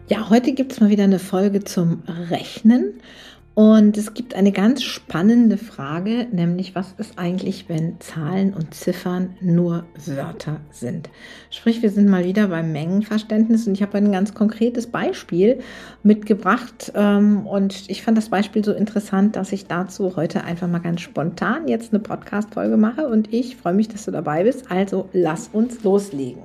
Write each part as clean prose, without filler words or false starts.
Ja, heute gibt es mal wieder eine Folge zum Rechnen und es gibt eine ganz spannende Frage, nämlich was ist eigentlich, wenn Zahlen und Ziffern nur Wörter sind? Sprich, wir sind mal wieder beim Mengenverständnis und ich habe ein ganz konkretes Beispiel mitgebracht und ich fand das Beispiel so interessant, dass ich dazu heute einfach mal ganz spontan jetzt eine Podcast-Folge mache und ich freue mich, dass du dabei bist. Also lass uns loslegen.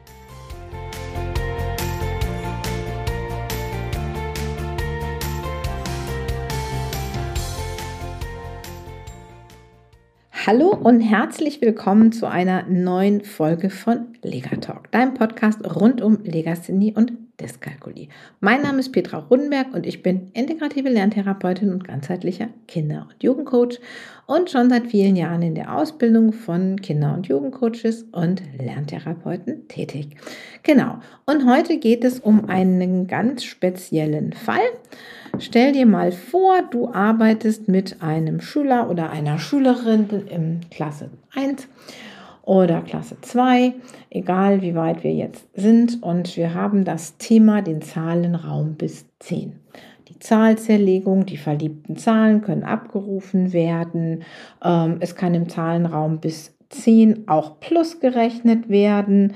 Hallo und herzlich willkommen zu einer neuen Folge von Legatalk, deinem Podcast rund um Legasthenie und Dyskalkulie. Mein Name ist Petra Rudenberg und ich bin integrative Lerntherapeutin und ganzheitlicher Kinder- und Jugendcoach und schon seit vielen Jahren in der Ausbildung von Kinder- und Jugendcoaches und Lerntherapeuten tätig. Genau, und heute geht es um einen ganz speziellen Fall. Stell dir mal vor, du arbeitest mit einem Schüler oder einer Schülerin in Klasse 1 oder Klasse 2, egal wie weit wir jetzt sind, und wir haben das Thema den Zahlenraum bis 10. Die Zahlzerlegung, die verliebten Zahlen können abgerufen werden. Es kann im Zahlenraum bis 10 auch plus gerechnet werden.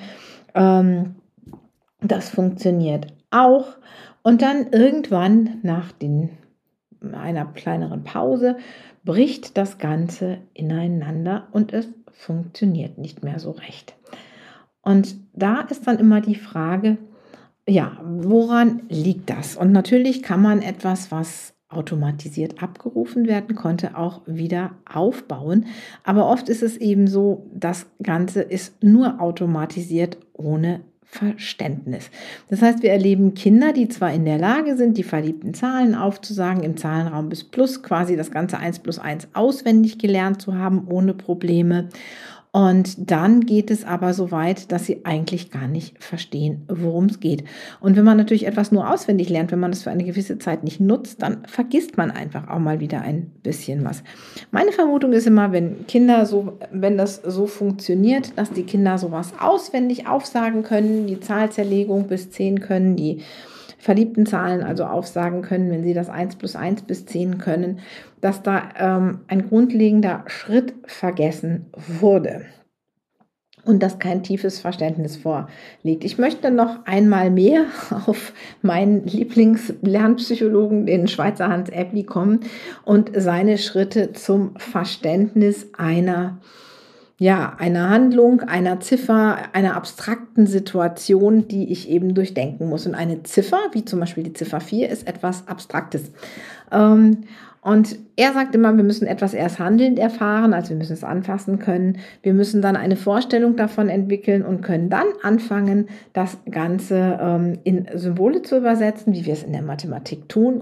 Das funktioniert auch. Und dann irgendwann nach einer kleineren Pause bricht das Ganze ineinander und es funktioniert nicht mehr so recht. Und da ist dann immer die Frage, ja, woran liegt das? Und natürlich kann man etwas, was automatisiert abgerufen werden konnte, auch wieder aufbauen. Aber oft ist es eben so, das Ganze ist nur automatisiert ohne Verständnis. Das heißt, wir erleben Kinder, die zwar in der Lage sind, die verliebten Zahlen aufzusagen, im Zahlenraum bis plus quasi das ganze 1 plus 1 auswendig gelernt zu haben, ohne Probleme. Und dann geht es aber so weit, dass sie eigentlich gar nicht verstehen, worum es geht. Und wenn man natürlich etwas nur auswendig lernt, wenn man das für eine gewisse Zeit nicht nutzt, dann vergisst man einfach auch mal wieder ein bisschen was. Meine Vermutung ist immer, wenn das so funktioniert, dass die Kinder sowas auswendig aufsagen können, die Zahlzerlegung bis 10 können, die verliebten Zahlen also aufsagen können, wenn sie das 1 plus 1 bis 10 können, dass da ein grundlegender Schritt vergessen wurde und dass kein tiefes Verständnis vorliegt. Ich möchte noch einmal mehr auf meinen Lieblingslernpsychologen, den Schweizer Hans Epli, kommen und seine Schritte zum Verständnis einer Handlung, einer Ziffer, einer abstrakten Situation, die ich eben durchdenken muss. Und eine Ziffer, wie zum Beispiel die Ziffer 4, ist etwas Abstraktes. Und er sagt immer, wir müssen etwas erst handelnd erfahren, also wir müssen es anfassen können. Wir müssen dann eine Vorstellung davon entwickeln und können dann anfangen, das Ganze in Symbole zu übersetzen, wie wir es in der Mathematik tun,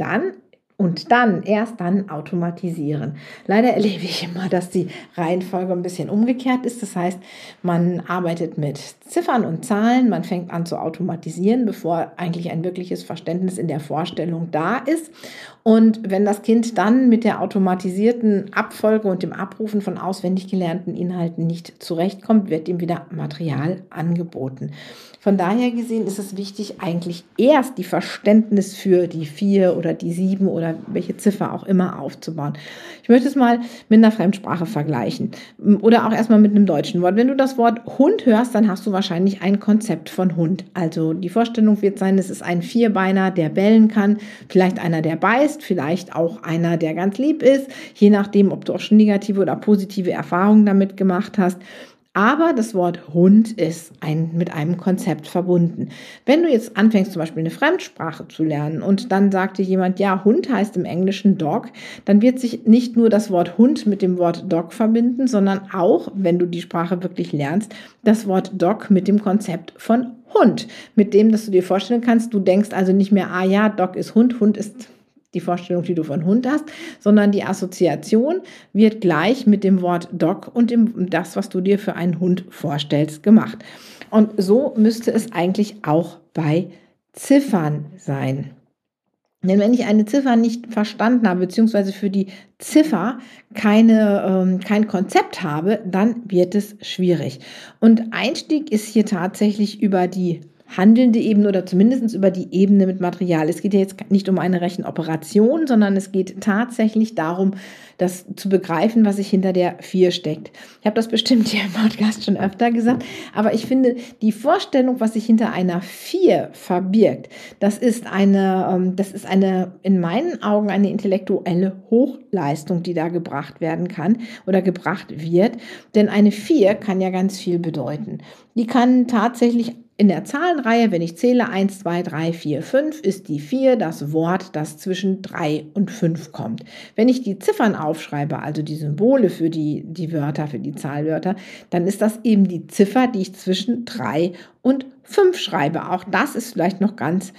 erst dann automatisieren. Leider erlebe ich immer, dass die Reihenfolge ein bisschen umgekehrt ist. Das heißt, man arbeitet mit Ziffern und Zahlen, man fängt an zu automatisieren, bevor eigentlich ein wirkliches Verständnis in der Vorstellung da ist. Und wenn das Kind dann mit der automatisierten Abfolge und dem Abrufen von auswendig gelernten Inhalten nicht zurechtkommt, wird ihm wieder Material angeboten. Von daher gesehen ist es wichtig, eigentlich erst die Verständnis für die 4 oder die 7 oder welche Ziffer auch immer aufzubauen. Ich möchte es mal mit einer Fremdsprache vergleichen oder auch erstmal mit einem deutschen Wort. Wenn du das Wort Hund hörst, dann hast du wahrscheinlich ein Konzept von Hund. Also die Vorstellung wird sein, es ist ein Vierbeiner, der bellen kann, vielleicht einer, der beißt, vielleicht auch einer, der ganz lieb ist, je nachdem, ob du auch schon negative oder positive Erfahrungen damit gemacht hast. Aber das Wort Hund ist mit einem Konzept verbunden. Wenn du jetzt anfängst, zum Beispiel eine Fremdsprache zu lernen und dann sagt dir jemand, ja, Hund heißt im Englischen Dog, dann wird sich nicht nur das Wort Hund mit dem Wort Dog verbinden, sondern auch, wenn du die Sprache wirklich lernst, das Wort Dog mit dem Konzept von Hund, mit dem, dass du dir vorstellen kannst, du denkst also nicht mehr, ah ja, Dog ist Hund, Hund ist die Vorstellung, die du von Hund hast, sondern die Assoziation wird gleich mit dem Wort Dog und das, was du dir für einen Hund vorstellst, gemacht. Und so müsste es eigentlich auch bei Ziffern sein. Denn wenn ich eine Ziffer nicht verstanden habe, beziehungsweise für die Ziffer kein Konzept habe, dann wird es schwierig. Und Einstieg ist hier tatsächlich über die handelnde Ebene oder zumindest über die Ebene mit Material. Es geht ja jetzt nicht um eine Rechenoperation, sondern es geht tatsächlich darum, das zu begreifen, was sich hinter der 4 steckt. Ich habe das bestimmt hier im Podcast schon öfter gesagt, aber ich finde, die Vorstellung, was sich hinter einer 4 verbirgt, das ist eine in meinen Augen eine intellektuelle Hochleistung, die da gebracht werden kann oder gebracht wird, denn eine 4 kann ja ganz viel bedeuten. Die kann tatsächlich in der Zahlenreihe, wenn ich zähle 1, 2, 3, 4, 5, ist die 4 das Wort, das zwischen 3 und 5 kommt. Wenn ich die Ziffern aufschreibe, also die Symbole für die Wörter, für die Zahlwörter, dann ist das eben die Ziffer, die ich zwischen 3 und 5 schreibe. Auch das ist vielleicht noch ganz,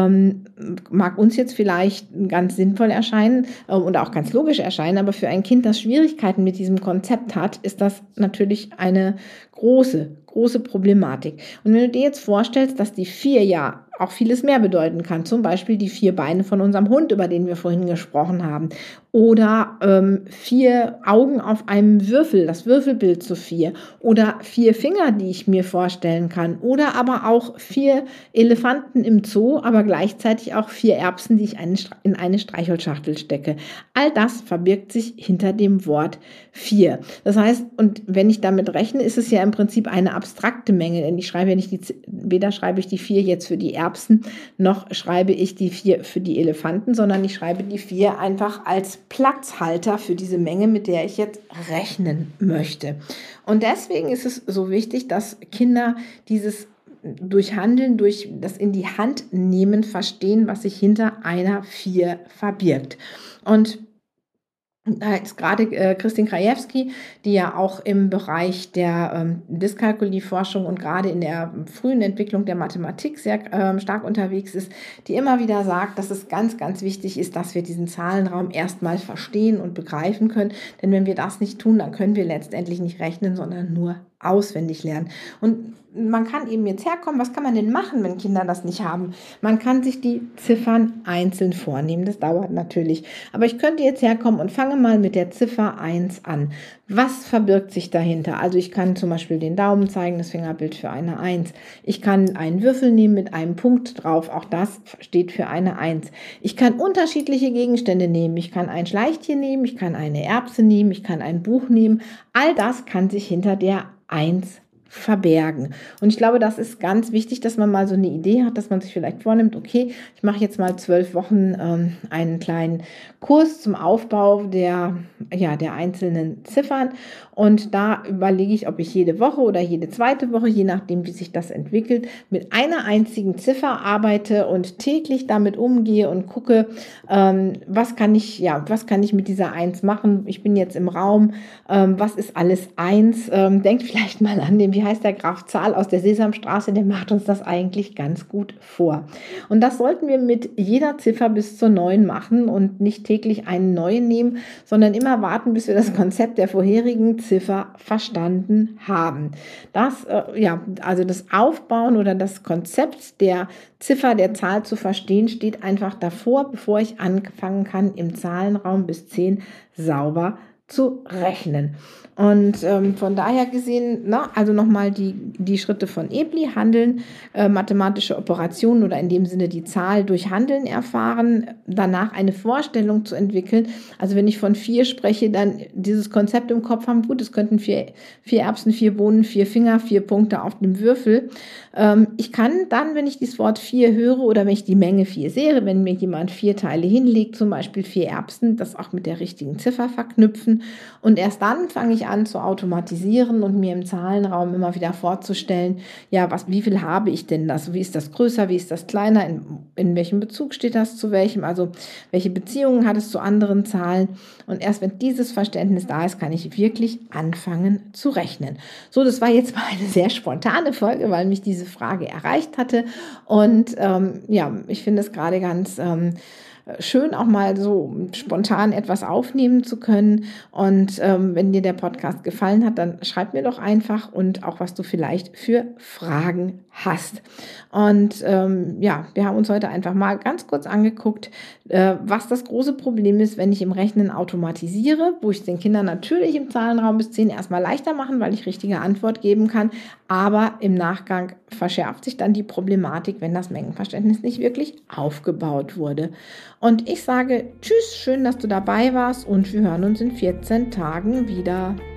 mag uns jetzt vielleicht ganz sinnvoll erscheinen und auch ganz logisch erscheinen, aber für ein Kind, das Schwierigkeiten mit diesem Konzept hat, ist das natürlich eine große Problematik. Und wenn du dir jetzt vorstellst, dass die 4 ja auch vieles mehr bedeuten kann, zum Beispiel die 4 Beine von unserem Hund, über den wir vorhin gesprochen haben, oder 4 Augen auf einem Würfel, das Würfelbild zu 4, oder 4 Finger, die ich mir vorstellen kann, oder aber auch 4 Elefanten im Zoo, aber gleichzeitig auch 4 Erbsen, die ich in eine Streichholzschachtel stecke. All das verbirgt sich hinter dem Wort 4. Das heißt, und wenn ich damit rechne, ist es ja im Prinzip eine abstrakte Menge, denn ich schreibe ja nicht weder schreibe ich die 4 jetzt für die Erbsen, noch schreibe ich die 4 für die Elefanten, sondern ich schreibe die 4 einfach als Platzhalter für diese Menge, mit der ich jetzt rechnen möchte. Und deswegen ist es so wichtig, dass Kinder dieses durch Handeln, durch das in die Hand nehmen, verstehen, was sich hinter einer 4 verbirgt. Und da ist gerade Christine Krajewski, die ja auch im Bereich der Dyskalkulieforschung und gerade in der frühen Entwicklung der Mathematik sehr stark unterwegs ist, die immer wieder sagt, dass es ganz, ganz wichtig ist, dass wir diesen Zahlenraum erstmal verstehen und begreifen können. Denn wenn wir das nicht tun, dann können wir letztendlich nicht rechnen, sondern nur auswendig lernen. Und man kann eben jetzt herkommen, was kann man denn machen, wenn Kinder das nicht haben? Man kann sich die Ziffern einzeln vornehmen, das dauert natürlich. Aber ich könnte jetzt herkommen und fange mal mit der Ziffer 1 an. Was verbirgt sich dahinter? Also ich kann zum Beispiel den Daumen zeigen, das Fingerbild für eine 1. Ich kann einen Würfel nehmen mit einem Punkt drauf, auch das steht für eine 1. Ich kann unterschiedliche Gegenstände nehmen. Ich kann ein Schleichtier nehmen, ich kann eine Erbse nehmen, ich kann ein Buch nehmen. All das kann sich hinter der 1 verbergen. Und ich glaube, das ist ganz wichtig, dass man mal so eine Idee hat, dass man sich vielleicht vornimmt, okay, ich mache jetzt mal 12 Wochen einen kleinen Kurs zum Aufbau der einzelnen Ziffern und da überlege ich, ob ich jede Woche oder jede zweite Woche, je nachdem, wie sich das entwickelt, mit einer einzigen Ziffer arbeite und täglich damit umgehe und gucke, was kann ich mit dieser 1 machen? Ich bin jetzt im Raum, was ist alles 1? Denkt vielleicht mal an wie heißt der Graf Zahl aus der Sesamstraße, der macht uns das eigentlich ganz gut vor. Und das sollten wir mit jeder Ziffer bis zur 9 machen und nicht täglich eine neue nehmen, sondern immer warten, bis wir das Konzept der vorherigen Ziffer verstanden haben. Also das Aufbauen oder das Konzept der Ziffer der Zahl zu verstehen, steht einfach davor, bevor ich anfangen kann, im Zahlenraum bis 10 sauber zu rechnen. Und von daher gesehen, also nochmal die Schritte von Ebli, Handeln, mathematische Operationen oder in dem Sinne die Zahl durch Handeln erfahren, danach eine Vorstellung zu entwickeln. Also wenn ich von 4 spreche, dann dieses Konzept im Kopf haben, gut, es könnten 4 Erbsen, 4 Bohnen, 4 Finger, 4 Punkte auf dem Würfel. Ich kann dann, wenn ich das Wort 4 höre oder wenn ich die Menge 4 sehe, wenn mir jemand 4 Teile hinlegt, zum Beispiel 4 Erbsen, das auch mit der richtigen Ziffer verknüpfen. Und erst dann fange ich an zu automatisieren und mir im Zahlenraum immer wieder vorzustellen, ja, wie viel habe ich denn das? Wie ist das größer, wie ist das kleiner, in welchem Bezug steht das zu welchem, also welche Beziehungen hat es zu anderen Zahlen? Und erst wenn dieses Verständnis da ist, kann ich wirklich anfangen zu rechnen. So, das war jetzt mal eine sehr spontane Folge, weil mich diese Frage erreicht hatte und ich finde es gerade ganz schön, auch mal so spontan etwas aufnehmen zu können. Und wenn dir der Podcast gefallen hat, dann schreib mir doch einfach und auch, was du vielleicht für Fragen hast. Und wir haben uns heute einfach mal ganz kurz angeguckt, was das große Problem ist, wenn ich im Rechnen automatisiere, wo ich den Kindern natürlich im Zahlenraum bis 10 erstmal leichter machen, weil ich richtige Antwort geben kann, aber im Nachgang verschärft sich dann die Problematik, wenn das Mengenverständnis nicht wirklich aufgebaut wurde. Und ich sage tschüss, schön, dass du dabei warst und wir hören uns in 14 Tagen wieder.